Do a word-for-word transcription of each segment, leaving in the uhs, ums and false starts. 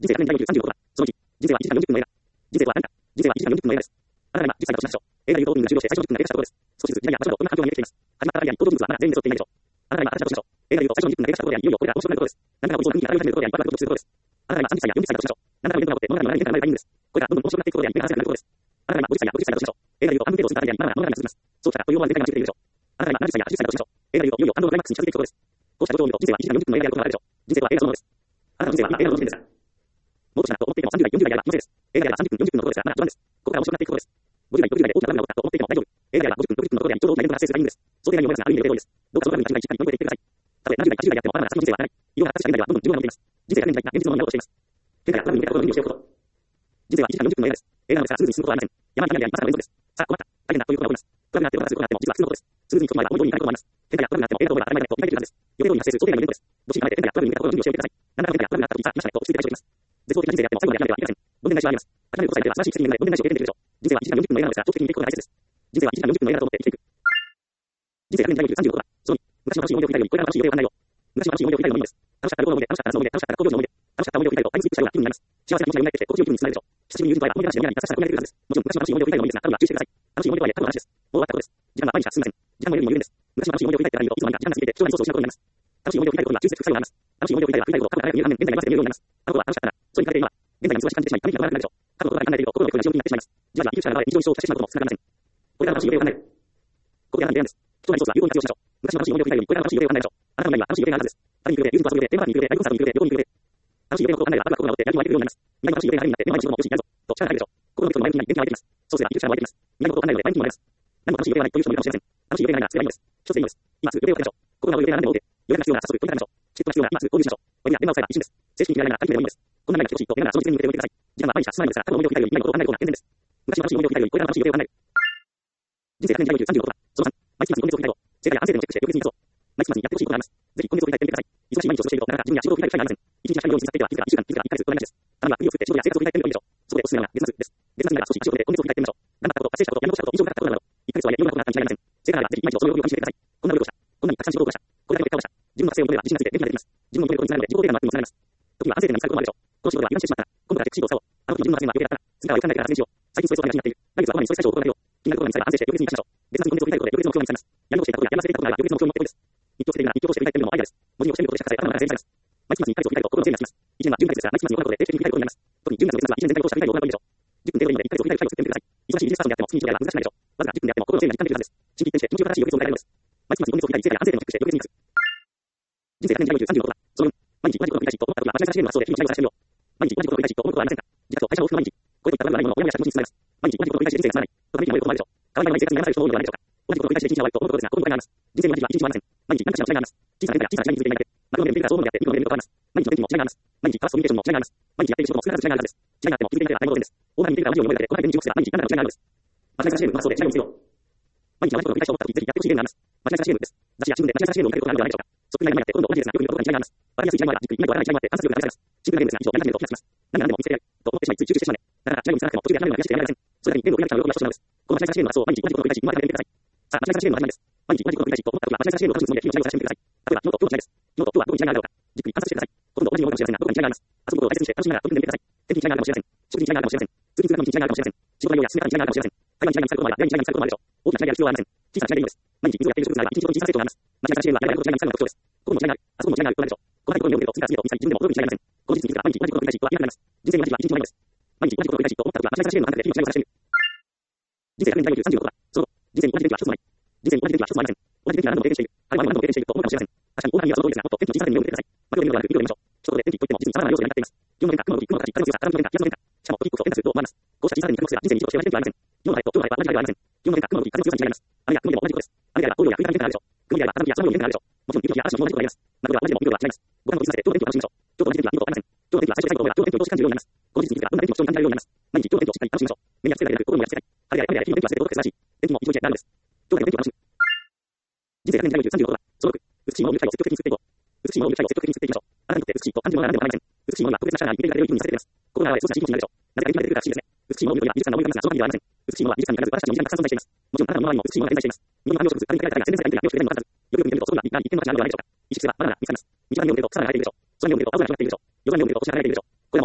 人生百年時代よんじゅうさんじゅうろくは、そのいち、人生はいちじかんよんじゅっぷんの映画。人生は何か、人生はいちじかんよんじゅっぷんの映画です。あなたが今、じゅっさいだとしましょう。映画流行オープニングが終了して最初のじゅっぷんが経過したところです。少しずつ時代や場所などどんな環境が見えてきています。始まったアイデアに登場人物はまだ全員で揃っていないでしょう。あなたが今、新しいだとしましょう。映画流行最初のじゅっぷんが経過したところでいよいよこれが面白くなるところです。何らかのことに当たり前のところで一発が起きるところです。あなたが今さんじゅっさいやよんじゅっさいだとしましょう。何らかのイベントが起こって物語のない人間から生まれた人です。これがどんどん面白くなっていくことで夢が鮮やかになるところです。あなたが今ごじゅっさいやごじゅっさいだとしましょう。映画流行半分程度を過ぎたアイデアにまだまだ物語が続きます。そうきたらという思われる展開が待ち受けているでしょう。あなたが今ななじゅっさいやはちじゅっさいだとしましょう。映画流行いよいよ感動のクライマックスに近づいていくところです。こうした状況を見ると人生はいちじかんよんじゅっぷんの映画であることがあるでしょう。人生は映画そのものです。あなたの人生は今映画の楽しみです。もっとしなと思っていてもさんじゅう代よんじゅう代であれば気のせいです。映画であればさんじゅっぷんよんじゅっぷんのところですがまだ序盤です。ここから面白くなっていくところです。ごじゅう代ろくじゅう代で大きなトラブルが起きたと思っていても大丈夫。映画であればごじゅっぷんろくじゅっぷんのところでちょうど大きなイベントが発生するタイミングです。想定内に思いますがある意味で予定通りです。どうかそのトラブルに立ち回りしっかり乗り越えていってください。たとえななじゅう代はちじゅう代であってもまだまだ先の人生は長い。いろんな発達した現代ではどんどん重要なのでいます。人生が現在が現実のものになろうとしています。現在がトラブルに向けたことの準備をしておくこと。人生はいちじかんよんじゅっぷんの映画です。映画の上からスムーズに進むことはありません。山に谷でありまさかの連続です。さあ、困った。大変だということが起こります。トラブルがあってもすることがあっても実は普通のことです。スムーズに進む前は思い通りにいかないこともあります。変化やトラブルがあっても映画と思えば当たり前だと理解できるはずです。予定通りに発生する想定内のイベントです。どっしり構えて変化やトラブルに向けたことの準備をしておいてください。何らかの変化やトラブルがあった時にさあ、今しないと落ち着いて対処できます。絶望的な人生であっても最後まで諦めてはいけません。どんでん返しはあります。諦めることさえでは新しい奇跡になるのでどんでん返しを経験できるでしょう。人生はいちじかんよんじゅっぷんの映画なのですが長期的に見ていくことが大切です。人生はいちじかんよんじゅっぷんの映画だと思って生きていく。人生百年時代よんじゅうさんじゅうろくは、そのに、昔の楽しい思い出を振り返るよりこれから楽しい予定を考えよう。昔の楽しい思い出を振り返るのもいいです。楽しかった旅行の思い出、楽しかった夏の思い出、楽しかった工場の思い出、楽しかった思い出を振り返るとタイムスリップしたような気分になります。幸せな気持ちが蘇ってきて心地よい気分につながるでしょう。久しぶりに友人と会えば思い出話で未来に優しさが込められているはずです。もちろん昔の楽しい思い出を振り返るのもいいですが、多分は注意してください。楽しい思い出とはいえ多分は話です。もう終わったことです。時間が毎日が進みません。時間もよりも有限です。昔の楽しい思い出を振り返ってから見るといつの間にか時間が過ぎて将来のソースを失うことになります。楽しい思い出を振り返ることには抽出する作用があります。楽しい思い出を振り返れば振り返るほど過去が早く見える反面現在がまず見えるようになります。過去は楽しかったな。そうに比べて今は現在が忙しく感じてしまい、ため息が止まらなくなるでしょう。過去のことが考えていると心の声が地獄になってしまいます。じわじわ生きる力が現れ日常に支障をさせてしまうことも少なくありません。これから楽しい予定を考える。ここでは何提案です。人なりソースは有効に活用しましょう。昔の楽しい思い出を振り返るよりこれから楽しい予定を考えましょう。あなたの今には楽しい予定があるはずです。旅に行く予定、友人と遊ぶ予定、テーマパークに行く予定、ライブコンサートに行く予定、旅行に行く予定。楽しい予定のことを考えれば、後が心が折ってやる気も湧いてくるようになります。未来の楽しい予定が励みになって、目の前に仕事もよしやるぞ、と力が入るでしょう。心の人の前向きに元気が湧いてきます。そうすれば生きる力も湧いてきます。未来のことを考えるので前向きにもなります。何も楽しい予定がないという人もいるかもしれません。楽しい予定がないならそれはいいのです。一つでいいのです。今すぐ予定を立てましょう。心の予定が何でも多くて、予定が必要なら早速取り掛かりましょう。チケットが必要なら今すぐ購入しましょう。割には電話を使えば一瞬です。正式に嫌いなら短期でもいいのです。こんなにが来てほしいと嫌ならその実践に向けておいてください。時間は毎日が進まないのですが、過去の思い出を振り返るより未来のことを考える方が健全です。昔の楽しい思い出を振り返るよりこれから楽しい予定を考える。人生百年時代よんじゅうさんじゅうろくは、そのさん、毎月末に今月を振り返ろう。正解や反省点をチェックして翌日に行こう。毎月末にやってほしいことがあります。ぜひ今月を振り返ってみてください。忙しい毎日を過ごしているとなかなか自分や仕事を振り返る機会がありません。一日が光のように過ぎ去っていてはいつか、いちじかん、いちじかん、いっかげつ、ごねんです。あなたは国を作って仕事や生活を振り返ってみるといいでしょう。そこでおすすめなのが月末です。月末になら少し足を振って今月を振り返ってみましょう。頑張ったこと、達成したこと、やめ残したこと、印象深かったことなど、いっかげつはやりようがなかったに違いありません。成果があればぜひ毎日をその喜びをかみしめてください。こんな努力をした。こんなにたくさん仕事をした。これだけの結果を出した。自分の達成を求めれば自信がついて元気が出てきます。自分の求めることにつながるので自己肯定感のアップにもつながります。時には反省点が見つかることもあるでしょう。この仕事が油断してしまったら、今度からチェックシートを使おう。あの時自分の発言が予定だったら、次からはよく考えてから発言しよう。最近ストレスを感じになっている。来月はこまめにストレス解消を行うよう。気になることが見つかれば反省して翌日に生かしましょう。別の今月を振り返ることで翌月の目標が見つかります。やり残していたことややらせていたことがあれば翌月の目標に持っていくんです。日記をつけているなら日記を通して振り返ってみるのもアイデアです。文字にしてみることでしたら頭の中が全然違います。毎月末にいっかげつを振り返ると心の整理がつきます。いちねんはじゅうにかげつですが、毎月末に行うことで定期的に振り返ることになります。特にじゅうにがつの月末はいちねん全体を通した振り返りを行うべきでしょう。じゅっぷん程度でいいのでいっかげつを振り返る機会を作ってみてください。忙しいビジネスパーソンであっても月に一度やれば難しくないでしょう。わずかじゅっぷんであっても心の整理が実感できるはずです。心機一転して気持ちを正しい予定を振り返るのです。毎月末に今月を振り返り成果や反省点をチェックして翌日に生かす。人生百年時代よんじゅうさんじゅうろくは、そのよん、毎日同じことを繰り返しと思ったことが間違い探しゲームの発想で日々対応させてみよう。毎日同じことを繰り返しと思うことはありませんか。自覚と会社を往復の毎日。こういったトラブルがないものを親やした気持ちにつながります。毎日同じことを繰り返し人生が進まない。とため息が漏れることもあるでしょう。代わりに毎日生活に悩まされる人も多いのではないでしょうか。同じことを繰り返しで一日が終わると思うことですが、心の誤解があります。人生に同じは一日もありません。毎日何かしらの違いがあります。小さな変化や小さな違いに気づいていないだけ。マクロのレベルから総合までやってミクロのレベルが変わります。毎日の天気も違いがあります。毎日パラスコミュニケーションも違いがあります。毎日やっている仕事も少なからず違いがあるはずです。違いがあっても気づいていなければ大問題です。大波に似ているから文字を覚えるだけで、この間に地獄すら毎日何らかの違いがあるのです。間違い探しゲームの発想で違いを見つけよう。毎日同じことを繰り返し思った時、ぜひやってほしいゲームがあります。間違い探しゲームです。雑誌や新聞で間違い探しゲームを見かけることがあるのではないでしょうか。そっくりな今やって今度同じですが、よく似たことに違いがあります。わかりやすい違いもあれば、じっくり意味がわからない違いもあって観察力が試されます。シンプルなゲームですが、以上やり始めると気がつきます。何が何でも見つけたいと思ってしまいつい集中してしまうね。だから違いを見つからなくても途中で諦めるのが悔しくてやめられません。それだけにゲームを繰り返しちゃう喜びが少しなのです。この間違い探しゲームの発想を毎日同じことを繰り返し今までやってみてください。さあ、間違い探しゲームの始まりです。毎日同じことを繰り返しと思った時は間違い探しゲームを書くつもりで日々の違いを探してみてください。例えば、昨日と今日の違いです。昨日と今日はどこに違いがあるのか。じっくり観察してください。ほとんど同じようかもしれませんが、どこに違いがあります。遊ぶことを大切にして楽しみながら取り組んでみてください。天気に違いがあるかもしれません。食事に違いがあるかもしれません。通勤通学に違いがあるかもしれません。仕事の量や進め方に違いがあるかもしれません。会話に違いが見つかることもあれば、出会いに違いが見つかることもあるでしょう。大きな違いである必要はありません。小さな違いでいいのです。毎日水をやっている職務があれば、一日ごとに小さな成長があります。間違い探しゲームはやられること違いが見つかるのが特徴です。ここも違いがある。あそこも違いがある。となるでしょう。細かいところに目を向けると次から次へと見つかり、自分でも驚くに違いありません。この事実に気づくから毎日同じことを繰り返しとは言いなくなります。人生に同じは一日もないのです。毎日同じことを繰り返しと思った時は間違い探しゲームの中で日々の違いを探してみる。人生百年時代よんじゅうさんじゅうろくは、その人生に同じ出来は一つもない。人生に同じ出来は一つもありません。同じ出来が何度も経験している。あるいは何度も経験していると思うかもしれません。確かに大波にはその通りですが、もっと天気の小ささに目を向けてください。マクロで見るのではなく、ミクロで見ましょう。一言で天気といっても実に様々な要素が担っています。気温の変化、雲の動き、雲の形、風の強さ、風の変化、気圧の変化。しかもトピックと変化すると思われます。こうした小さなに着目すれば人生に一度として同じ天気はありません。今日の晴れと今日の晴れは同じ晴れではありません。気温の変化、雲の動き、風の強さに違います。雨や曇りでも同じことです。雨であれば東洋や冬の変化があるでしょう。曇りであれば風向きやそのように変化があるでしょう。もちろん雪や嵐のようなことがあります。マクロは同じでもミクロは違います。五感の気にさせて今日の天気を楽しみましょう。今日の天気は見事ありません。今日の天気は最初最後の今日の天気を通し感じるようになります。この事実に気づくからどんな天気も人に感じられるようになります。毎日今日の天気をしっかり楽しみましょう。目に焼き付けないでなく心も焼き付けたい。晴れであれ雨であれ日の天気は全て届くて素晴らしい。天気も一日でなるのです。今日だけの天気を楽しむ。人生百年時代よんじゅうさんじゅうろくは、そのろく、美しいものを見る機会を積極的に作っていこう。美しいものを見る機会を積極的に作っていきましょう。あなたにとって美しいと感じるものは何でもありません。美しいものは特別な社内に見ていられる気分にさせてくれます。心が現れそうな気持ちになるでしょう。なぜか今出てくるから不思議ですね。美しいものを見ると今、美術館の思い浮かびますが、その限りではありません。美しいものは美術館に必ず私たちの身近にたくさん存在しています。もちろんあなたの周りにも美しいものが点在しています。日本の観葉植物、あるいは世界が全然世界に目をつけているのかず、よくよく見てみるとそこには一点の価値があるのではないでしょうか。意識すればまだまだ見つかります。道が目を見るとさらに輝いているでしょう。空に目を見ると青空が広がっているでしょう。夜空に目を見ると星が輝いているでしょう。これらも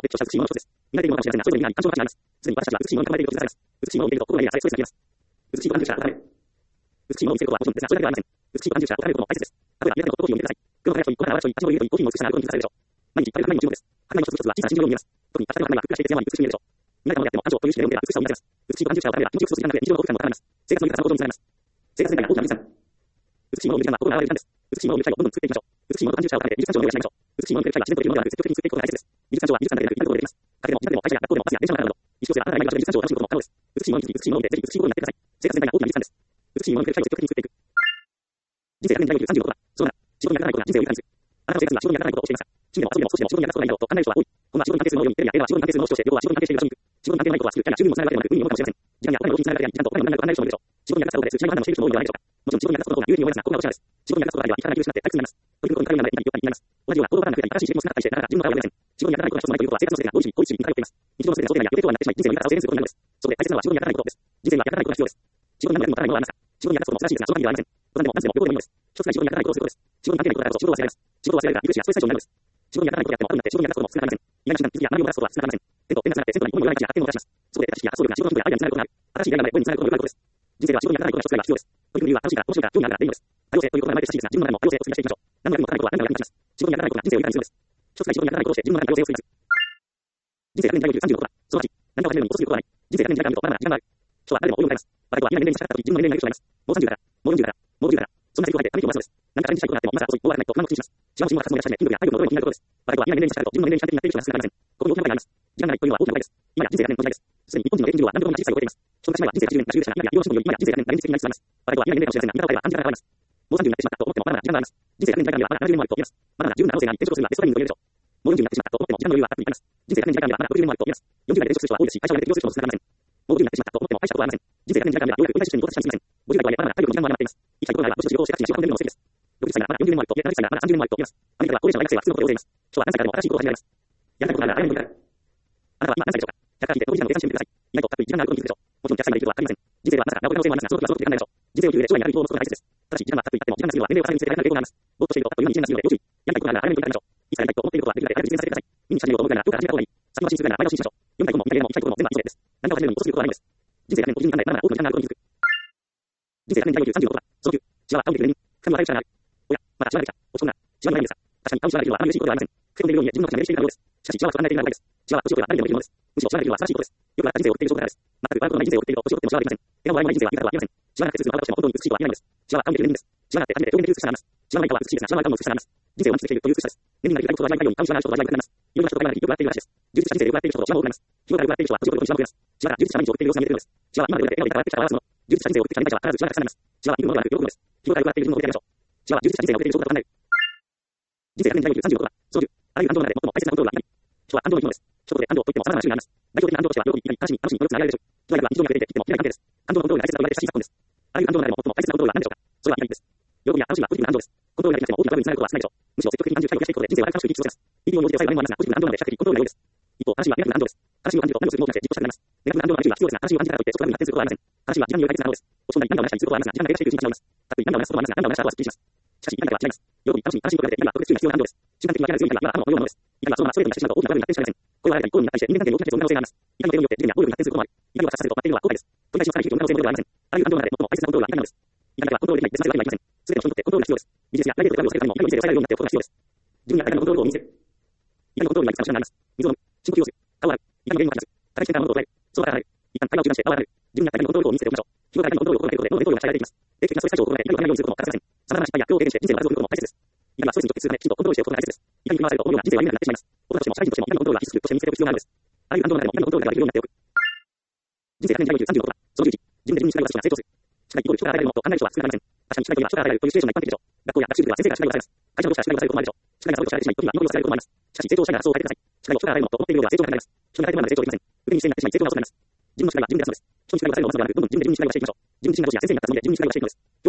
的著者美しいものの一つです。見られているものかもしれませんが、それぞれに感情が違います。すでに私たちは美しいものに囲まれていると気づかれます。美しいものを見ていると心が揺れやされ、ストレスが消えます。美しいご飯注射を行う。美しいものを見せることはもちろんですが、それだけではありません。美しいご飯注射を行うことも大切です。例えば、皆さんのコーヒーを見てください。黒の早いコーヒー、ご飯が泡しょい、味のいいコーヒーも美しさがあることに気づかれるでしょう。毎日いっぱいの花にも注目です。花の一つ一つは小さな真珠のように見えます。特に、私の花がふっくらしていて艶に美しく見えるでしょう。見られたものであっても、感情という視点で見れば美しさを見られます。美しいご飯注射を行うれば気持ちよく過ごす時間が増え、日常の幸福感も高まります。生活の豊かさも向上につながります。生活全体が大きな美しさ。美しいものを見る時間は心が現れる時間です。美しいものを見る機会をどんどん作っていきましょう。美しいものの感情者を高めて、美術感情を養いましょう。美しいものを見る機会は自然とできるものではなく、積極的に作っていくことが大切です。美術感情は美術館だけでなく、至るところでできます。カフェでも、自宅でも、会社や学校でも、バスや電車の中など、意識をすれば、あなたが今の美術感情を楽しむことも可能です。美しいものに気づき、美しいものを見て、ぜひ美しい心になってください。生活全体が大きな美術館です。美しいものを見る機会を積極的に作っていく。人生が年代よりさんじゅうろくは、そうだな。仕事に役立たないことが人生を豊かにする。あなたの生活には仕事に役立たないことを教えました。趣味でも遊びでも少しでも仕事に役立つことがいいなどと考える人は多い。こんな仕事に関係するものを読み、テレビや映画は仕事に関係するものとして、要は仕事に関係している場所に行く。仕事に関係ないことはする。キャリア、収入にもつながるだけでなく、運にもかもしれません。時間やお金の動機につながるだけに、時間とお金の無駄なことを考える人もいるでしょう。仕事に役立つことで数値が判断をしている人も多いのではないでしょうか。もちろん仕事に役立つことを有利に思い出すな、ここがおしゃれです。仕事に役立つことがあれば、生き方が生き失って退屈になります。取り組むことに頼りになる、今になります。同じような行動パターンが増えたり、新しい刺激も少なかったりして、なかなか自分の体をやれません。仕事に役立たないことが一つもないということは、生活のせいが多いし、多いし、に通っています。日常のせいで想定内や予定とはなってしまい、人生のやり方を制限することになるのです。そこで大切なのは仕事に役立たないことです。人生には役立たないことが必要です。仕事に何も役に立たないものはありますか。仕事に役立つことも正しいですが、その限りではありません。どんなでも何でも両方でもいいのです。一つが仕事に役立たないことをすることです。仕事に関係ないことだと仕事を忘れられます。仕事を忘れられるが、リフレッシュやストレス解消になるのです。仕事に役立たないことをやっても、後になって仕事に役立つことも少なくなりません。意外な瞬間、気づきや学びを出すことは少なくなりません。テンポ、ペンがつながって、テンポに思いを描いたり、発展を出します。そこで、知識や発想力が仕事のヒントやアイデアにつながることがある。新しいアイデアまで本につながることがよくあることです。人生では仕事に役立たないことが一つが必要です。取り組む理由は楽しいから、面白いから、興味があるからでいいのです。多様性ということが生まれて親しいですが、自分の中でも多様性を追加していきましょう。何の役に立たないことは何か役に立ちます。仕事に役立たないことが人生を豊かにするのです。一つが仕事に役立たないことをして、自分の中で多様性を追加する。人生が年代よりさんじゅうろくは、そのはち、何かを始めるに越することはない。人生が年代から見ると、まだまだ時間がある。人は誰でも老いを迎えます。若い子はみんな年齢に差し掛かった時、自分の年齢がいくつになります。もうさんじゅうから、もうよんじゅうから、もうごじゅうから、そんなセリフを書いて、ため息を回すのです。何かチャレンジしたいことがあっても、まだ遅い、もう悪くないと不安の口にします。違うチームが勝つのがしたいね、筋力や体力の衰えも気になることです。若い子はみんな年齢に差し掛かると、自分の年齢に近づいている人が少なくなりません。ここに大きな場合があります。時間がないというのは大きな場合です。今や人生が年の時代です。すでに日本人の平均寿命は何とか小さいを超えています。一昔前は人生がじゅうねんがじゅうねんでしたが、今や医療進歩により、今や人生が年が現実的になりつつあります。若い子はみんな年齢かもしれませんが、今から彼は暗示が変わります。もうさんじゅうになってしまったと思っても、まだまだ時間があります。人生が年代から見れば、まだななじゅうねんもあると言えます。まだまだ十分な可能性があり、転職するにはベストタイミングと言えるでしょう。もうよんじゅうになってしまったと思っても、時間の余裕はあると言います。人生が年代から見れば、まだろくじゅうねんもあると言えます。よんじゅう代で転職する人は多いですし、会社を辞めて起業する人も少なくなりません。もうごじゅうになってしまったと思っても、大したことはありません。人生が年代から見れば、ようやく引退システムに到達したに過ぎません。ごじゅう代とはいえ、まだまだ体力の時間も余っています。生きたいことがあれば、もし仕事をして価値に仕事を運んでみるのも素敵です。ろくじゅっさいがまだよんじゅうねんもあると、いえ、ななじゅっさいがまださんじゅうねんもあると言えます。アメリカでは高齢者の大学生は普通のことを大勢います。人は何歳からでも新しいことを始められます。やりたいことがあれば早めに取り掛かる。あなたは今何歳でしょうか。ひゃくから聞いて、当事者の計算してみてください。意外とたっぷり時間があることに気づくでしょう。もちろんひゃくさいまで生きるとは限りません。人生はまさかなお可能性もありますが、その時はその時で考えましょう。人生を生きる上で将来にある希望を持つことが大切です。ただし、時間がたっぷり経っても、時間が過ぎるのは年齢を重ねるにつれて大きな傾向があります。ぼーっとしていると、あっという間に一年が過ぎるので要注意。やりたいことがあれば早めに取り掛かりましょう。いつかやりたいと思っていることはできるだけ早く実現させてください。見に始めようと思うなら、どうか始めた方がいい。先の進出がなら前倒しにしましょう。読みたい本も見たい映画も行きたいところも全部後でです。何かを始めるのに遅すぎることはないのです。人生が年と基準に考え、まだまだ多くの時間があることに気づく。人生が年代よりさんじゅうろくは、そのきゅう、シワは倒れてくれる。深みは早くしゃがる。おや、まだシワができた。落ち込むな。シワにないんですか。確かに、倒しシワができるのはあまり嬉しいことではありません。不正をできるように自分の形がメールしているからです。しかし、シワは不安な点があるです。シワは年を取れば誰でもできるのです。むしろシワができるのは素晴らしいことです。よくあった人生を送っている証拠からです。全く悪くない人生を送っていると、年を取ってもシワはできません。笑顔は笑いもない人生は豊かではありません。シワがなくてすぐ私も本当に美しいとは言えないのです。シワは倒れてくれるんです。シワがあって初めて表現できる美しさがあります。シワがない顔は美しいですが、シワがない顔も美しさがあります。人生を満喫しているという美しさです。年齢になりたいことを味わいたいように、顔シワがある人と味わいたくなります。いろんな人と会話ができよく笑っているらしいです。充実した人生を送っている人とシワも多くなります。日頃から笑っている人は年を取るとシワも増えます。シワが充実した毎日を送っている様子が見えているのです。シワは今まで笑って笑ってきた笑わすもの。充実した人生を送ってきた年代者は必ずシワがたくさんあります。シワは見るものではなく喜ぶのです。日頃から笑っている自分を送ってやりましょう。シワは充実した人生を送っている証拠だと考える。人生が年代よりさんじゅうろくは、そのじゅう、あらゆる感情の中で最も大切なコントロールは何。人は感情の生き物です。一言で感情といっても様々な種類があります。代表的な感情としては、喜び、怒り、悲しみ、楽しみ、努力、つながりでしょう。人は非常に溢れていて、切っても切れない関係です。感情のコントロールが大切だと言われて親しい昨今です。あらゆる感情の中でも最も大切なコントロールは何でしょうか。それは怒りです。喜びや楽しみはポジティブな感情です。コントロールができなくても大きな部分につながることは少ないでしょう。むしろ積極的に感情を増やしていくことで人生は楽しく生き過ごせます。ピーピーオーに応じて最後にもありますが、ポジティブな感情なので比較的コントロールが良いです。一方、悲しみはネガティブな感情です。悲しみを感じると何をするにも大きなして自己主張になります。ネガティブな感情のある種は必要ですが、悲しみを感じたからといってそこが発展することはありません。悲しみは時間による解決なのです。落ち込んだり涙を流したりすることはありますが、時間が経過していくうちに違います。たっぷり涙を流すこともありますが、涙を流した後はすっきりします。しかし、怒りからは違います。喜び、楽しみ、悲しみと比べて怒りは特別注意が必要な感情です。瞬間的に分けられず、怒りは頭のようなものです。怒りはそのままストレートにしてしまうと大きな部分になってしまいません。これはあれば一方になったりして人間関係に大きな衝突の可能性があります。怒りの手によって事件や暴力に発展することもあり、怒りを発散させると待っているのは後悔です。取り返しのされる可能性もではありません。あらゆる感情の中で最も大切なコントロールは怒りなのです。怒りはコントロールできない別な世界はありません。すべての人にとってコントロールが必要です。ビジネスやプライベートで怒りを避けるためにも、怒りを見せるようになっておくことが必要です。自分が怒りのコントロールを見せる。怒りのコントロールにはいくつかの手段があります。水を飲む、深呼吸をする、顔を洗う、怒りの原因を吐き出す、高い瞬間の物を捉える、その場から離れる。一旦会話を中断して顔を洗う。自分が怒りのコントロールを見せておきましょう。日頃から怒りのコントロールを心がけることで、どんどんコントロールが鍛えられていきます。定期的なストレス解消を行い、怒りを離れるようにすることも欠かせません。様々な失敗や病を経験して人生の活動をすることも大切です。怒りはストレスに直結するため、きちんとコントロールしておくことが大切です。怒りに振り回されると思うような人生は夢になってしまいます。大人としても社会人としても怒りのコントロールは必須として身につけておく必要があるのです。あらゆる感情の中でも怒りのコントロールができるようになっておく。人生が年代よりさんじゅうろくは、そのじゅういち、自分で自分にしない私が成長する。社会イコール人が与えられるものと考える人は少なくなりません。確かに社会というのは人が与えられるというシチュエーションが一般的でしょう。学校や学習塾では先生が社会を与えます。会社の上司が社会を与えることもあるでしょう。社会がサポートされてしまい、時には祈りをされることもあります。しかし成長したいならそう変えてください。社会を人が与えるものと思っているようでは成長がなくなります。人が与えるもので成長できません。不便にしてになってしまい成長が遅くなります。自分の力が自分で出すのです。人に力を与えるのを待つのではなく、どんどん自分で自分に力をしていきましょう。自分で自分に力をしていきましょう。自分自身が上司や先生になったつもりで自分に力をしていきます。上司や先生になったつもりで自分に力をしていくのです。今日は報告しつつ、時間に入ってから読み直す。学校や学習塾でも、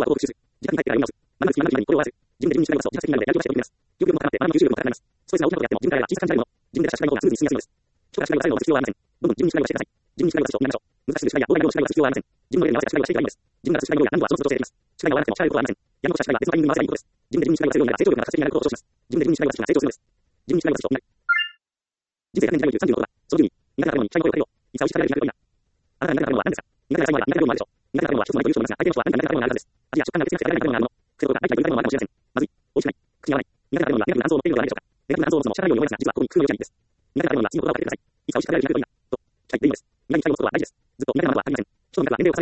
学びに心を合わせる。自分で自分に力をしてお客さんになるので、やる気がしていくのです。自分で自分に力をしてお客さんになるので、やる気がしていくのです。よくもかかって、学びに吸収力も高くなります。ストレスが大きなことであっても、自分からや小さく感じられるもの、自分で出した力の方がすぐに進みやすいのです。人が力を与えるのを待つ必要はありません。どんどん自分に力をしてください。自分に力を出すとなりましょう。難しい力や膨大量の力を出す必要はありません。自分のレベルに合わせた力をしていけばいいのです。自分が出す力の量や難度はその都度調整できます。力が合わなくても力を得ることはありません。やることした力が別のタイミングに回せばいいことです。自分で自分に力を出せるようになれば成長力が活発になることを保証します。自分で自分に力を出すには成長力です。自分に力を出すとなる。 人生ひゃくねんじゅうさんじゅうろくだ。そのじゅうに、苦手な食べ物に期待の声をかけよう。いつは美味しく食べるにひゃくロイだ。あなたが苦手な食べ物は何ですか？苦手な野菜は苦手な料理もあるでしょう。苦手な食べ物は一つのという人もいますが、相手の人は何か苦手な食べ物があるはずです。味や食感が別に違うはずです。まずい、美味しくない、苦手な食べ物があるもの。癖とか大体いろいろな食べ物があるもの。癖とか苦手な食べ物は苦手な料理もあるでしょう。苦手な食べ物は苦手な料理もあるでしょう。難層の定義ではないでしょうか。ネガティブな難層を持つのも社会用に思いますが、実はここに工夫の余地があるんです。苦手な食べ物は次の言葉をかけてください。いつは美味しく食べるにひゃくロイだ。と、期待でいいのです。苦手に期待を持つことは大事です。ずっと苦手なものはありません。人の中では年齢を重ねるにつれて変わることがあります。今は不快に感じてもいつか苦手があって美味しく感じる時があっても、いつか苦手があって美味しく感じることがあって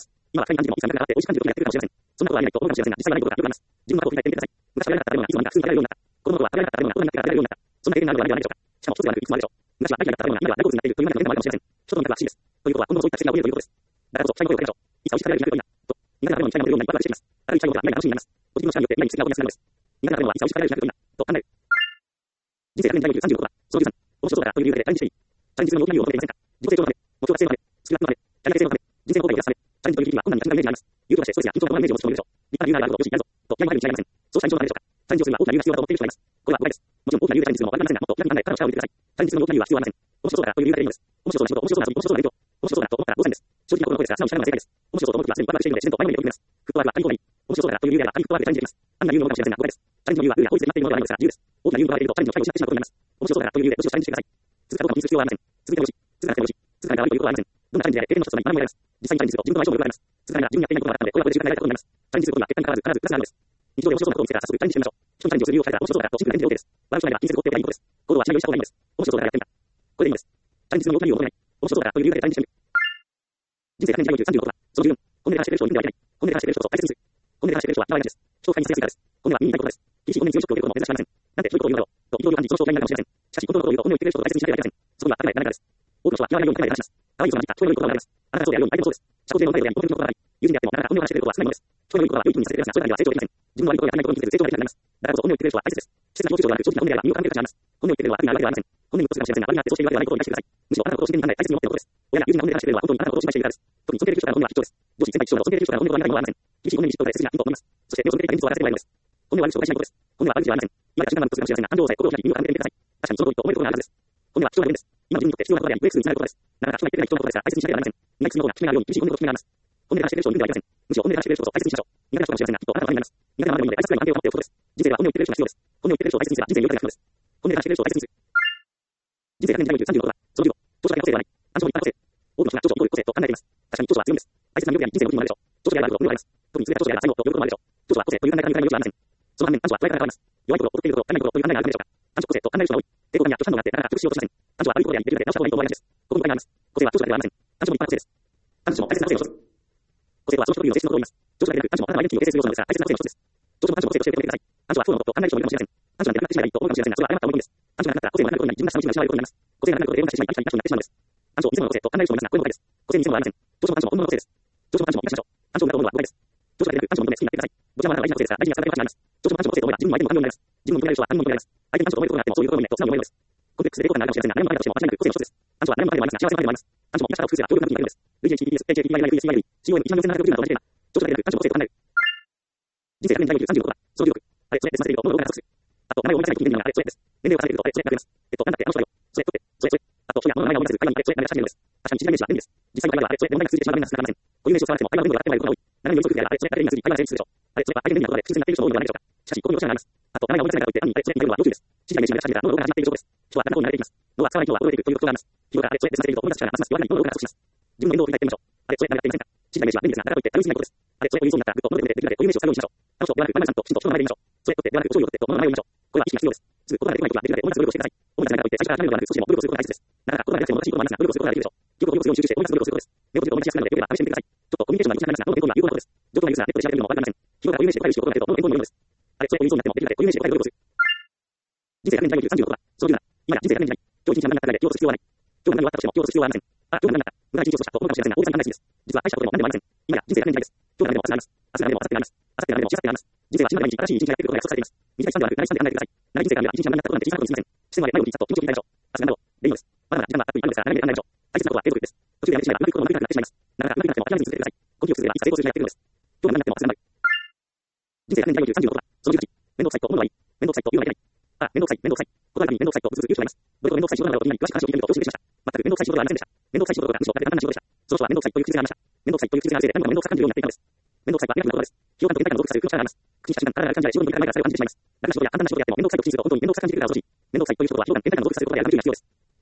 も知らないということがあるかもしれません。自分の過去を振り返ってみてください。自分の過去を振り返ってみてください。自分の過去を振り返ってみてください。昔は嫌いだった食べ物がいつの間にか普通に食べられるようになった。子供の頃は食べられなかった食べ物が大人になって食べられるようになった。そんな経験があるのではないでしょうか。しかも一つではなくいくつもあるでしょう。昔は大嫌いだった食べ物が今では大好物になっているというような面もあるかもしれません。人との味覚は不思議です。ということは、今後もそういった不思議が起きるということです。だからこそ、期待の声をかけましょう。いつか美味しく食べるにひゃくロイだ。と、苦手な食べ物に期待のようにワクワクしています。ある期待のことは未来が楽しみになります。ポジティブの力によって未来に次が起こりやすくなるのです。苦手な食べ物はいつか美味しく食べるにひゃくロイだ。と考える。人生ひゃくねんじゅうさんじゅうろくだ。そのじゅうさん、面白そうだからという理由でチャレンジしていい。チャレンジするのを大きな理由を求めていませんか？自己成長のため、目標達成のため、スキルアップのため、キャリア形成のため、人生の後悔を出すため、チャレンジという時期には困難な感じがイメージがあります。理由としてストレスや緊張などのイメージを持つ人もいるでしょう。立派な理由があるとよしやるぞ。と気合いが入るに違いありません。そうした印象はないでしょうか。チャレンジをするには大きな理由が必要だと思っている人がいます。これは誤解です。もちろん大きな理由でチャレンジするのもわかりませんが、もっと気楽に考え、ただの力を入れてください。チャレンジするのに大きな理由は必要ありません。面白そうだからという理由だけでいいのです。面白そうな仕事、面白そうな遊び、面白そうな勉強、面白そうだと思ったら当然です。正直なことの声ですが、素直に従うのが正解です。面白そうと思う時はすでにワクワクしているので自然と前のめりに飛びます。フットワークは紙一重がいい。面白そうだからという理由であれば紙フットワークでチャレンジできます。あんな理由の多いかもしれませんが誤解です。チャレンジの理由はルールや法律で決まっているものではないのですが自由です。大きな理由があるとチャレンジの機会を失ってしまうことになります。面白そうだからという理由でどしどしチャレンジしてください。続けたことを気づく必要はありません。続けてほしい。続かなくてほしい。続かないから悪いということはありません。どんなチャレンジであれ経験の一つとなり学びも得られます。実際にチャレンジすると自分との相性もよくなります。続かないなら自分にやっていないことがあったので、親子で習慣になりたいことになります。チャレンジすることには結果に関わらず必ずプラスがあるのです。日常で面白そうなことを見つけたら早速チャレンジしてみましょう。人にチャレンジをする理由を聞かれたら面白そうだからとシンプルな返事で OK です。悪い人がいいで OK です。笑うしかないで OK です。悪くしないでは気にせず OK でいいことです。行動はしないようにした方がいいんです。面白そうだからやってみた。これでいいのです。チャレンジするのに大きな理由を求めない。面白そうだからという理由だけでチャレンジしてみる。人生ひゃくねんじゅうさんじゅうろくだ。そのじゅうよん、本音で話してくれる人を見てはいけない。本音で話してくれる人を大切にする。本音で話してくれる人は嫌われないです。人を不快にさせやすいからです。本音は耳に痛いことです。厳しい本音に強いショックを受けることも珍しくありません。なんてひどいことを言うだろう。と憤りを感じ、その状態になるかもしれません。しかし、本当のことを言うと本音を言ってくれる人と大切にしなければいけません。そこにはあくまで何かです。多くの人は嫌われないように考えて話します。可愛い人が実は聞こえのいい言葉があります。あなたがそうであるように相手もそうです。社交性の高いように本当に言葉があり、友人であってもなかなか本音を話してくれることは少ないものです。聞こえのいい言葉は良い気にさせてくれますが、それだけでは成長できません。自分の悪いことやらないことに気づく成長ができなくなります。だからこそ本音を言ってくれる人は大切です。適切な表情ではなく、正直な本音であれば身を固める価値があります。本音を言ってくれるのは悪意があるわけではありません。本音に一つかもしれませんが、悪意があってそうしているわけではないことを理解してください。むしろあなたのことを自然に考え大切に思っていることです。親や友人が本音で話してくれるのは本当にあなたのことを心配しているからです。特に尊敬できる人からの本音は必要です。上司、先輩、秘書など尊敬できる人からの本音とは何かもありません。厳しい本音に嫉妬が大切な人と思います。そして目を背けていた現実を表せてもらえるのです。本音は悪口を大事なことです。本音は悪口ではありません。今や瞬間の一つかもしれませんが、感情を抑え心を開き耳を傾けてみてください。確かにその通りと思えることがあるはずです。本音は貴重な要因です。今の自分にとって必要なことであり、ブレイクスルーにつながることです。なかなか人が言ってくれない人のことですが、大切にしなければなりません。苦い質の方が効き目があるように厳しい本音の効き目があります。本音で話してくれる人を見てはいけません。むしろ本音で話してくれる人こそ大切にしましょう。苦手な人かもしれませんが、きっとあなたのためになります。苦手なままでもいいので、挨拶くらいの関係を持っておくことです。人生では本音を言ってくれる人が必要です。本音を言ってくれる人を大切にすれば人生によりが必要です。本音で話してくれる人を大切にする。人生ひゃくねんじゅうさんじゅうろくだ。そのじゅうご、長所だけの個性ではない。暗証にいっぱい個性。多くの人が長所を持る個性と考えています。確かに長所は強みです。大切な魅力や人生の武器にもなるでしょう。長所であることを思います。特に優れた長所であれば才能と喜ぶこともあるでしょう。長所は個性という考え方にから余地はありません。その反面、暗所は捉え方が変わります。弱いところ、劣っているところ、足りないところという考えがあるのでしょうか。暗所個性と考える人が多い。抵抗感や拒否反応があってなかなか復しようとしません。暗所は悪いことであり、できるだけ直した方がいいと思われがちです。ここに他にあります。個性は長所だけではありません。暗所も一般の個性です。暗所も大切な個性の一つ。個性とは長所特有の性質のことを言います。長所だけでなく、暗所もあなたのアイデンティティを形成する要素なのですが、大切な個性の一つです。長所も暗所も個性として受け止めてください。暗所は不幸なことと考える人もいるかもしれません。暗所なんてなくなってしまえばいいと思うかもしれませんが、それは誤った思い込みです。暗所がなくなったら個性もなくなることになり、自分らしさの内側に失われることになります。個性がなくなることで自分らしくしまい、相手になってしまい、相手になってしまうのです。暗所を偽物の個性と考える人もいますが、これも誤解です。個性に偽物はありません。長所も暗所も本物の個性です。長所も暗所も生かしましょう。暗所をなく思うのは誤解です。長所だけでなく、暗所も求め好きになってください。どちらもあなたが大事な個性ですが、大事にはされない価値があります。長所も暗所も個性と思えば自分も相手も感情になります。自分を認められる人は他人も認められます。相手に暗所と思えることがあっても、そういうことになって素直に思えるのです。コンプレックスで抵抗感があるかもしれませんが、誰もあるかもしれませんが、間違いなく個性の一つです。暗所は誰も彼でもありますが、幸せの彼でもあります。暗所も皆さんを複数すれば協力なくなるのです。ルイエイチティーピーエス、エイチエーピーアイエル、エスピーアイエル、シーオーエム、一万四千ななひゃくろくじゅうななと同じテーマ。長所だけでなく、暗所も個性と考える。人生ひゃくねんじゅうさんじゅうろくだ。そのじゅうろく。あれ、それって済ませていると、物事が加速する。あと、名前を思い出せない人間があれ、それです。年齢を重ねていると、あれ、それが出ます。えっと、なんだっけ、あの人だよ。それ、とって、それ、それ。あと、人や物の名前を思い出せず、会話にあれ、それ、何がし始めるのです。確かに、知り合い名詞は便利です。実際の会話はあれ、それ、問題が続いてしまうので、なかなかこういう名詞を使わなくても、会話の分量があってもらえることが多い。斜めに寄り添うであれば、あれ、それが便利な数に会話が成立するでしょう。あれ、それは相手の便利なことで、不自然なっている人も多いのではないでしょうか。しかし、ここに落ちがあります。あと、名前が思い出せないからといって、単にあれ、それに言うのは要注意です。知り合い名詞が出始めたら、脳の動きが始まっている証拠です。人はだんだんこうに慣れていきます。脳は使わない人は覚えていくという特徴があります。日頃からあれ、それで済ませていると思い出す力がますます弱まり、脳の動きが加速します。自分の言動を振り返ってみましょう。あれ、それ、何やっていませんか。知り合い名詞は便利ですが、だからといって、頼りすぎないことです。あれ、それと言いそうになったら、ぐっと脳でできるだけこういう名詞を使うようにしましょう。あの人ではなく、名前さんときちんと人の名前で言いましょう。それとってではなく、お醤油を取ってと物の名前を言いましょう。これは意識が必要です。すぐ言葉ができないことはできるだけ思い出す努力をしてください。思い出せないからといって最初から喋るのではなく、少しでも努力することが大切です。なかなか言葉が出なくても難しいこともありますが、努力することができるでしょう。記憶をよくするように集中して思い出す努力をすることです。目を閉じて思い出しやすくなるので、よければ試してみてください。ちょっとコミュニケーションが難しくなりますが、脳の勉強には有効なことです。状況がいいですが、ネットで調べるのもわかりません。日頃から固有名詞で答える仕事がないと脳の勉強にもよるのです。あれ、それと言いそうになっても、できるだけ固有名詞で答える努力をする。人生ひゃくねんじゅうさんじゅうろくだ。そのじゅうなな。今や人生ひゃくねんじゃない。今日一日が何だったかで気を落とす必要はない。今日何があったとしても気を落とす必要はありません。あ、今日何だった。無駄に緊張したと思うかもしれませんが、大げさに考えすぎです。実は大したことでも何でもありません。今や人生ひゃくねんじゃないです。今日何でも明日があります。明日何でも明後日があります。明後日何でも明後日があります。人生は死ぬまで毎日新しい一日がやってくることが約束されています。短いスパンではなく長いスパンで考えてください。長い人生があれば一日が何だったことなんて小さなことにすみません。視線は前を見さっと気持ちを切り替えましょう。明日何だろう。でいいのです。まだまだ時間がたっぷりあるのですが、長い目で考えましょう。大切なことは継続です。途中でやめてしまえばうまくいくこともうまくいかなくなってしまいます。なかなかうまくいかなくても諦めずに続けてください。根気を続ければいつか成功する日がやってくるのです。今日何になっても明日頑張る。人生ひゃくねんじゅうさんじゅうろくだ。そのじゅうはち。めんどくさいと思うのはいい。めんどくさいと言うのはいけない。あ、めんどくさい、めんどくさい。言葉にめんどくさいとブツブツ言う人がいます。どれほどめんどくさい仕事なのかとみんなに詳しく話を聞いてみるとどうしてでした。全くめんどくさい仕事ではありませんでした。めんどくさい仕事とかむしろむしろ簡単な仕事でした。その人はめんどくさいという口癖がありました。めんどくさいという口癖があるせいで何もめんどくさく感じるようになっていたのです。めんどくさいはネガティブな言葉です。費用感と限界感の独特さという空気感があります。口にした瞬間、体が感じられ仕事に考えがそれを感じてしまいます。楽な仕事や簡単な仕事であってもめんどくさいと口にすると本当にめんどくさく感じるから正直。めんどくさいという仕事は費用感と限界感の独特さということでやらなくていいが必要です。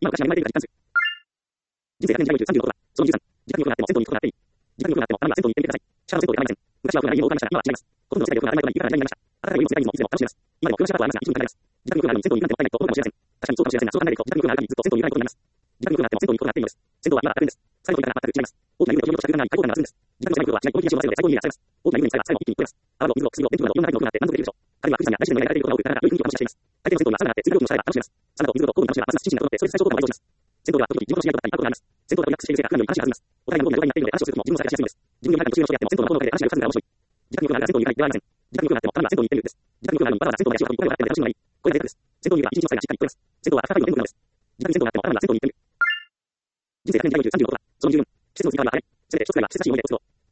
今の会社が生まれているか実感する。人生ひゃくねん時代よんじゅうさんじゅうのことだ。そのじゅうさん、時間によくなっても銭湯に行くことがあっていい。時間によくなっても、たまには銭湯に行ってみてください。シャワーの銭湯ではありません。昔はお風呂が家に多くありましたが、今は違います。ほとんどの世界でお風呂が当たり前となり、床が当たり前になりました。温かいお湯も冷たい水もいつでも楽しめます。今でも風呂シャワーはありますが、いつも行かないです。時間によくなるのに銭湯に行かないと思うかもしれません。確かにそうかもしれませんが、そう考えると、時間によくなるたびにずっと銭湯に行かないことになります。時間によくなっても銭湯に行くことがあっていいのです。銭湯は今は当たるんです。最後の時間が全く違います。大きな湯船と共用とした空間があり、開放感が増すんです。時間の長い風呂はしない攻撃をし忘れるので最高にいいらっしゃいます。大きな湯船に使えば最後一気に超えます。泡と水と薬を電気風呂などいろんなタイプのお風呂があって満足できるでしょう。あるいは富士山や大自然のやられていることが多く、体が空気に感じしています。大抵の銭湯にはサウナがあって、水分量もさえば楽しめます。サウナと水風呂と交互に楽しめば、ますます心身が整って、ストレス解消効果も倍増します。銭湯では時々地元の知り合いとかに会うことがあります。銭湯でリラックスしているせいか、普段より話が弾みます。お互いの興味が同になっているので話をするとも自分のさえがしやすいのです。自分より仲の年上の人やっても銭湯の方のおかげで話が深くなるから面白い。時間によくなるから銭湯に行かないではありません。時間によくなってもたまには銭湯に行ってみるです。時間によくなるのにわざわざ銭湯まで足を運び、声を張って楽しむのがいい。これがデータです。銭湯にはいちにちの際がしっかり聞こえます。銭湯は温かいので眠るのです。時間に銭湯があってもたまには銭湯に行ってみる。人生ひゃくねん時代よんじゅうさんじゅうのことだ。そのにじゅうよん、季節の移り変わりは早い。せめて一つくらいは季節らしい思い出を作ろう。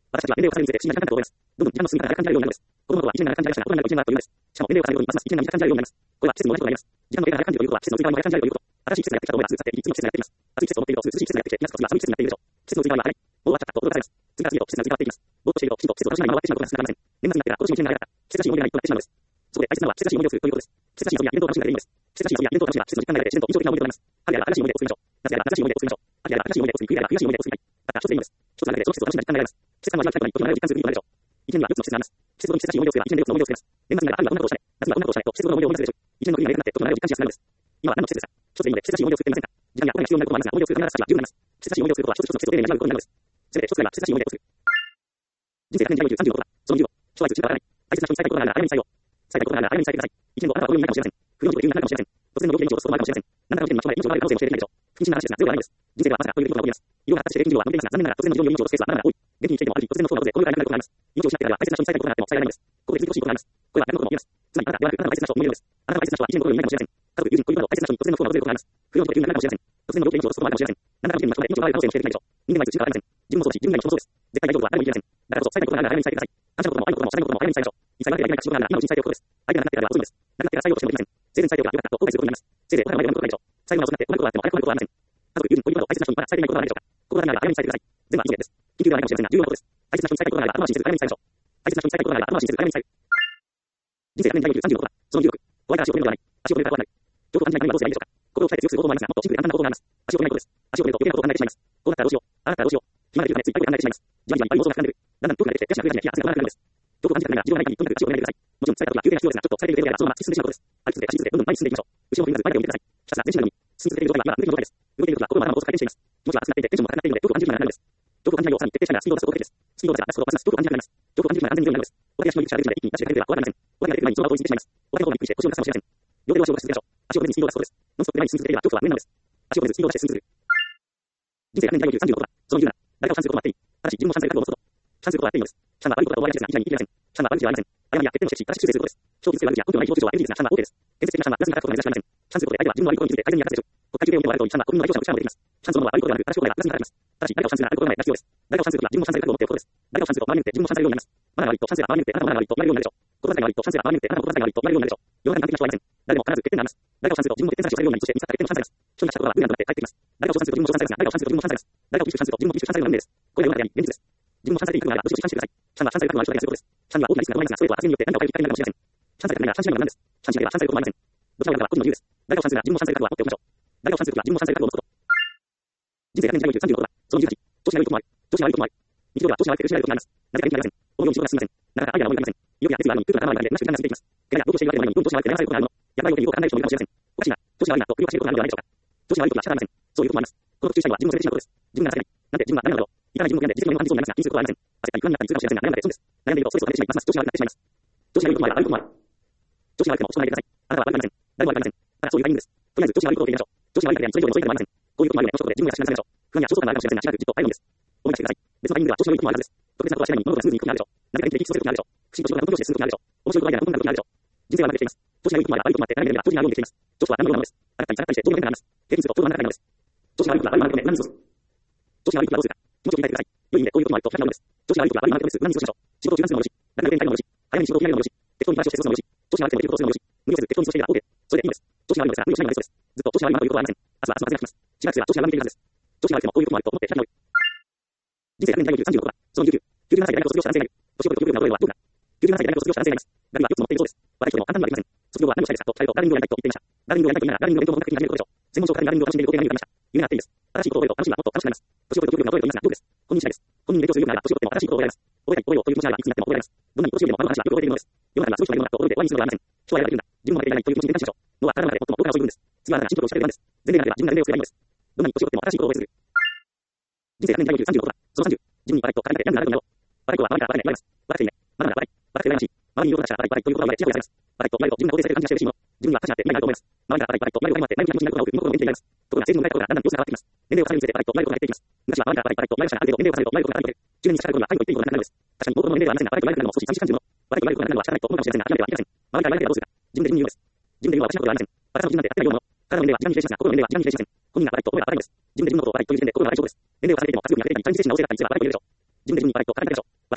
私たちは年齢を重ねるにつれて不思議な感覚を覚えます。どんどん時間の進み方が感じられるようになるのです。子供の頃は一年長く感じられましたが、大人になると一年長くというのです。しかも年齢を重ねるごとにますます一年長く感じられるようになります。これは季節の同じことになります。時間の経過が長く感じるということは季節の移り変わりも早く感じられるということ。新しい季節がやってきたと思えばすぐ去っていき、次の季節がやってきます。暑い季節を持っているとすぐ涼しい季節がやってきて、夏と次は寒い季節になっているでしょう。季節の移り変わりは早い。もう終わっちゃったと驚かされます。次から次へと季節が移り変わっていきます。ぼーっとしているときちんと季節を楽しみながら回ってしまうことが少なくなりません。年末になってから今年も一年が早かった。季節らしい思い出がないとなってしまうのです。そこで大切なのは季節らしい思い出をするということです。季節らしい遊びやイベントを楽しむがいいのです。季節らしい遊びやイベントを楽しむが季節の時間が流れて自然と印象的な思い出となります。春やら新しい思い出を作りましょう。夏やら新しい思い出を作りましょう。秋やら新しい思い出を作り、冬やら冬らしい思い出を作りたい。たった一つでいいのです。一つの流れでその季節を楽しんだ時間が流れます。季節感の味わいたいことに時の流れを実感する意味があるでしょう。一年にはよっつの季節があります。季節ごとに季節らしい思い出をすれば一年でよっつの思い出を作れます。年末になれば春はこんなことをしたね。夏にはこんなことをしたねと季節ごとの思い出を思い出すでしょう。一年の区切りがなくなって時の流れを実感しやすくなるのです。今は何の季節ですか。一つでいいので季節らしい思い出を作ってみませんか。時間やお金が必要になることもありますが、思い出を作るためなら先は十分なります。季節らしい思い出を作ることは一つ一つの季節を丁寧に味わうことになるのです。せめて一つぐらいは季節らしい思い出を作る。人生ひゃくねん時代を生きるさんじゅうのことは、その理由を、将来ずっと変わらない。大切な人に伝えたいことがあるなら早めに伝えよう。伝えたいことがあるなら早めに伝えてください。一年後あなたはこのようになるかもしれません。不要に急になるかもしれません。突然の病気で命を落とすこともあるかもしれません。何らかの時点で将来命を奪われる可能性も否定できないでしょう。不謹慎な話ですが、ゼロではないのです。人生ではまさかという出来事が起こります。医療が発達して平均寿命は安定ですが、残念ながら突然の病気で命を落とすケースはまだまだ多い。元気に生きていてもある日突然の不幸なことでこの世からいなくなることがあります。命を失ってからは大切な人に伝えたいことがあっても伝えられないのです。ここで続いてほしいことがあります。これは誰のことも言えます。つまりあなたではなくあなたの大切な人を思い出るのです。あなたの大切な人は一年の頃にいないかもしれません。家族、友人、恋人など大切な人に突然の不幸が訪れることがあります。不要にと急になるかもしれません。突然の病気で命を落とすこともあるかもしれません。何らかの時点でまとめて命を奪われる可能性も否定できないでしょう。人間は自由がありません。自分もそうだし、自分以外の人もそうです。絶対大丈夫は誰も言い切れません。だからこそ伝えたいことがあるなら早めに伝えてください。感謝のことも愛のことも謝罪のことも早めに伝えましょう。一切分けてはいけない仕事があるなら今のうちに伝えておくことです。相手が亡くなってからでは遅いのです。亡くなってから最後としてもできません。生前伝えておけばよかったと後悔することになります。せいぜいお互いの前で何事ないでしょう。最後の遅くなって同じことがあっても早く来ることはありません。家族、友人、恋人など大切な人にまだ伝えてないことはないでしょうか。ここがなら早めに伝えてください。全部は以上です。緊急ではないかもしれませんが重要なことです。大切な人に伝えたいことがあれば後回しにせず早めに伝えましょう。大切な人に伝えたいことがあれば後回しにせず早めに伝える。人生ひゃくねん時代を生きるさんじゅうのことは、その重力。怖いから足を止めるのではない。足を止めるから怖くなる。状況を感じないためにはどうすればいいでしょうか。心を鍛えて強くする方法もありますが、もっとシンプルで簡単な方法があります。足を止めないことです。足を止めると余計なことを考えてしまいます。こうなったらどうしよう。ああなったらどうしよう。暇ができるためついいっぱい考えてしまいます。じわじわいっぱい妄想が膨らんでくる。だんだん遠くなってきて、手足が増え始め、気がつがなくなるのです。どこを感じたくないが自分がない限りとにかく足を止めないでください。もちろん伝えたことは休憩が必要ですが、ちょっと伝えてみるだけではそのまま突き進んでしまうことです。歩き続け、走り続け、どんどん前に進んでいきましょう。後ろを振りまず前でを見てください。ひたすら前進なのに、進み続ける状態は今動きの状態です。動いている時は心も頭も高速回転しています。気持ちは熱くなっていて、テンションも高くなっているので、遠くを感じる暇がなくなるのです。遠くを感じないようさらに徹底したいならスピードを出すことができます。スピードを出せば出すほどますます遠くを感じなくなります。遠くを感じる暇が安全になるのです。お手足の指しが出るので一気に出してくれるのでは怖がりません。お手が出る前にその場を追いついてしまいます。お手の方がびっくりして腰を抜かすかもしれません。両手を足を出し続けましょう。足を出ずにスピードを出すことです。ノンストップで前に進み続ければ恐怖は無縁なのです。足を出ずスピードを出して進み続ける。人生ひゃくねん時代を生きるさんじゅうのことは、その理由なら、誰かを賛することもあっていい。ただし自分も賛成覚悟を持つこと。賛することはあっていいのです。シャンは悪いことが終わりなしですが、一概に言い切れません。シャンは悪口ではありません。誤りや欠点を指摘し、正しく修正することです。長期生悪口や根拠のない表情は エルジー ですが、シャンは OK です。伝説的なシャンは裏に働くことを目指していません。シャンすることで相手は自分の悪いことに気づいて改善に役立つでしょう。国会中でを見てもらうとシャンは国民の愛情者をシャンをできます。シャンそのものは悪いことではなく、正しいことが裏に働きます。ただし、誰かをシャンするならあることがないが必要です。誰かをシャンするときは自分もシャンされる覚悟を持っておくことです。誰かをシャンすると周りによって自分もシャンされるようになります。マナーが悪いとシャンすれば周りによってあなたもマナーが悪いと言われるようになるでしょう。心遣いが悪いとシャンすれば周りによってあなたも心遣いが悪いと言われるようになるでしょう。世の中に完璧な人はいません。誰でも必ず欠点があります。誰かをシャンすると自分も欠点探しをされるようになり、そして見つかった欠点もシャンされます。人にしたことはブーメランとなって帰ってきます。誰かを称賛すると自分も称賛されますが、誰かをシャンすると自分もシャンされます。誰かを厳しくシャンすると自分も厳しくシャンされるのが運命です。これが世の中であり現実です。自分もシャンされていくのなら、無事をシャンしてください。シャンはシャンされる覚悟がある人だけがすることです。シャンには大きなリスクが伴いますが、それとは発言によって何かを変えるきっかけになるかもしれません。シャンされたくないがシャンしないのが何です。シャンしないがシャンされることもありません。どちらを選ぶかは個人の自由です。誰かをシャンするなら自分もシャンされる覚悟は持っておきましょう。誰かをシャンするときは自分もシャンされる覚悟を持つこと。人生ひゃくねん時代を生きるさんじゅうのことは、そのじゅうはち、調子が悪いこともある。調子が悪いこともある。日常では調子が悪くて失礼なことがあります。なぜか元気がありません。思うように仕事が進みません。なかなかアイデアが思い浮かびません。意欲や熱意があるのに、空腹が頭が痛んで、なしくガンガン進んでいきます。怪我や同居しているわけでもないのに、どんどん調子が悪くて悩まされることがあるの。やばいよということを考える人もいるかもしれません。おかしいな。調子が悪いなと首をかしげることがあるのではないでしょうか。調子が悪いことは仕方ありません。そういうこともあります。この注意したいのは自分を責めてしまうことです。自分が情けない。なんて自分はダメなのだろう。いかない自分を病んで自責の感じそうになりますが、気にすることはありません。焦ったり不安になったりするかもしれませんが、悩んだり損です。悩んでいるとストレスを感じてしまい、ますます調子が悪くなってしまいます。調子が悪いこともある、悪いこともある。調子が悪くても落ち込まないでください。あなたは悪くありません。誰も悪くありません。ただそういうタイミングです。とりあえず調子が悪いことを言ってみましょう。調子が悪いだけでそれ以上に遅いこともありません。こういうこともあるので、こういうことで自分が信頼されましょう。不安や焦燥感があるかもしれませんが、しばらくじっと耐えるのです。思い出してください。別のタイミングでは調子が悪いこともあるはずです。特別なことはしないのに物事がスムーズにいく時があるでしょう。何か元気で生き過ごせる時があるでしょう。不審と仕事が本当に進む時があるでしょう。面白いことがやら本当になる時があるでしょう。人生はうまくいっています。調子が悪いこともある、悪いこともあって、悩んでいるのでは調子が悪いようにできています。調子は何のようなものです。あなたに下がったりしてどうにもなります。経験するとちょうどあなたがなります。調子が悪いことは悪い悪いことで何に過ごす。調子が悪いことはどうするか。気持ちを切り替えてください。良い意味でこういうこともあると二人のものです。調子が悪いことは悪い悪いことです。何に過ごしましょう。仕事を中断するのもよし、誰かが勉強するのもよし、早めに仕事を決めるのもよし、適当に話をして過ごすのもよし、調子が悪くてもできることをするのもよし、無理をせず適当に過ごしていれば OK。それでいいのです。調子が悪いのですが、無理をしないのがベストです。ずっと調子が悪いなということはありません。明日は明日の風が吹きます。しばらくすれば調子が悪いているはずです。調子が悪くてもこういうこともあると思って開き直る。人生ひゃくねん時代を生きるさんじゅうのことは、その理由。きゅうじゅうななさいで大学を卒業した男性がいる。年を取るときゅうじゅうななのはどうか。きゅうじゅうななさいで大学を卒業した男性がいます。ガリはよっつ持っているそうです。若い人でも簡単にはできません。卒業後は何をしたいですかと聞かれると、ガーデニングをやりたいと言っていました。ガーデニングをやりたいと言いながら、ガーデニングの勉強も本格的に始めることでしょう。専門書からガーデニングを楽しんでいることで何をやりました。夢があっていいです。新しいことを覚えると楽しみはもっと楽しくなります。年を取ると記憶が覚えると言いますが、どうです。本人次第です。本人に勉強するようなら年を取っても新しいことを覚えられます。覚えたい、覚えようという気持ちがあればいつになっても覚えられます。どんなに年寄りでもあの話はよく覚えているのです。世の中にはすごい人がいるのだと覚えて終わりにするのではありません。将来がいるんだ。自分も負けていないという気持ちに転換しましょう。脳は体の中で最も奥が遅い部分です。次はあなたが進歩を仕掛ける番です。前例があれば自分が前例をすればいいのです。どんなに年を取っても新しいことを覚え続ける。人生ひゃくねん時代を生きるさんじゅうのことは、そのさんじゅう。自分にバラと体だけ何があるのだろう。バラとは周りからバラに言われます。バラっていない。まだまだバラい。バラって羨ましい。周りにいることがしたらバラいということが言われ、ちやほやされます。バラと言われると自分が肯定されてる感じがして嬉しいもの。自分には価値があって何があると思います。周りからバラいバラいと言われることもあって前向きな気持ちになることが多く、身の心も元気になります。ところが成人を迎えた頃からだんだん様子が変わってきます。年齢を重ねるにつれてバラいと言われることが減っていきます。昔は周りからバラいバラいと言われましたが、ある程度年齢を重ねると言われることがあるので、じゅうねんに近い頃には最後言っていいことがなくなるのです。確かに大人の年齢はありませんが、バラいと言われるのも少し寂しい感じるもの。バラいと言われることがなくなるのは仕方ないと思うかもしれませんが、諦めてはいけません。周りから言われてはどうするか。自分で自分に言うのです。自分で言うのは私のことではありません。バラさんの基準なんてあってないようなもの。体の年齢は時間に比例しますが、心の年齢は時間に比例しません。本人がバラいと思えばバラいのです。自分で自分のことをバラいという時点で心が大丈夫です。年齢を重ねていても活力が出ていない、体に精神が旺盛だったりすればバラいと言えるでしょう。自分で自分にバラいと語りかけましょう。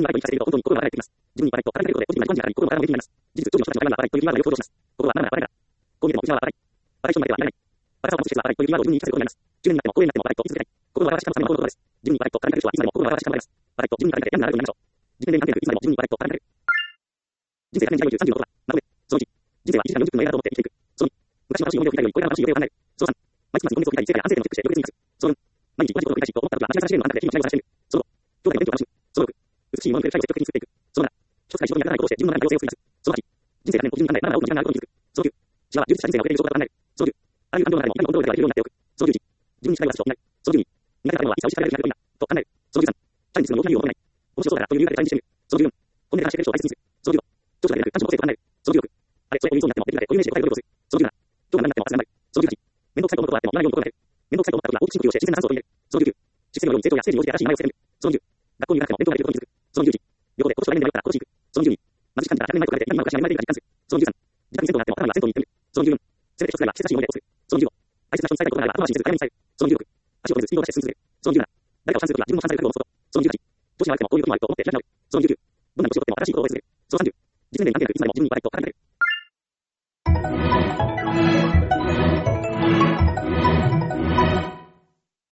バライトにさせると本当に心が洗えています。自分にバライトを絡めることでポジティブな感じが上がり、心も体も元気になります。事実、長女の人たちのバライトというキーワードを要想像します。ここはバナナバライだ。こう見えても内側はバライ。バライトまではいらない。バラさを持つ人はバライというキーワードを自分に言い聞かせることになります。じゅうねんになっても公園になってもバライと言い続けたい。心の表し方のための行動です。自分にバライと絡める人はいつまでも心の表し方です。バライと自分に絡めて嫌になるようになりましょう。自分で関係なくいつまでも自分にバライと絡める。人生が年次よんじゅう、さんじゅうのことだ。まとめ。そのいち。人生はいちじかんよんじゅっぷんの映画だと思って生きていく。そのに。昔の私の思いを聞いたよりこれからの私の予定を考える。そのさん。毎月末に今月を聞いたり、人生や安定点をチェックして翌日に活かす。そのよん。毎日同じことを繰り返しと思ったことが間違い探しのあなたで日々を探している。そのご。兄弟の勉強を楽しむ。そのろく。美しいもののくれる最後を積極的に作っていく。そのなな。一つから仕事にならないことをして自分の中に多様性を作り出す。そのはち。人生が年個人に考え、まだまだ多くの時間があることに気づく。そのきゅう。幸は充実した人生が送れる状況が考える。そのじゅう。あらゆる感情の中でもいかにコントロールができるようになっておく。そのじゅういち。自分に近い私としない。そのじゅうに。苦手なものは一切失敗できなくなると考える。そのじゅうさん。チャレンジするのに大きな理由を求めない。面白そうだなという理由が出てチャレンジしてみる。そのじゅうよん。本音で話してくれる人を大切にする。そのじゅうご。長所が出なく感情の個性と考える。そのじゅうろく。あれ、それを言いそうになってもできるだけ固有名詞で答える努力をする。そのじゅうなな。今日が何になっても明日がない。そのじゅうはち。面倒くさいと思うことがあっても言わないように心がける。面倒くさいと思ったことが大きく深呼吸をして自然な酸素を取り入れる。そのじゅうきゅう。システムのように成長やステージに応じて新しい名前を付ける。そのじゅう。学校に行かなくても勉強ができることに気づく。そのじゅういち。旅行で今年は年内に迷ったら今年行く。そのじゅうに。貧しい感じがひゃくねんまえと比べて今の暮らしが何倍できるか実感する。そのじゅうさん。自宅に銭湯があっても頭には銭湯に行ってみる。そのじゅうよん。せめて一つぐらいは季節らしい思い出をする。そのじゅうご。大切な人に伝えたいことがあれば後回しにせず早めに伝える。そのじゅうろく。足を止めずスピードを出して進み続ける。そのじゅうなな。誰かを賛するときは自分も賛成する覚悟を持つこと。そのじゅうはち。上司が悪くてもこういうこともあると思って開き直る。そのじゅうきゅう。どんなに年を取っても新しいことを覚え続ける。そのさんじゅう。実年齢に関係なくいつまでも自分にバライトを絡め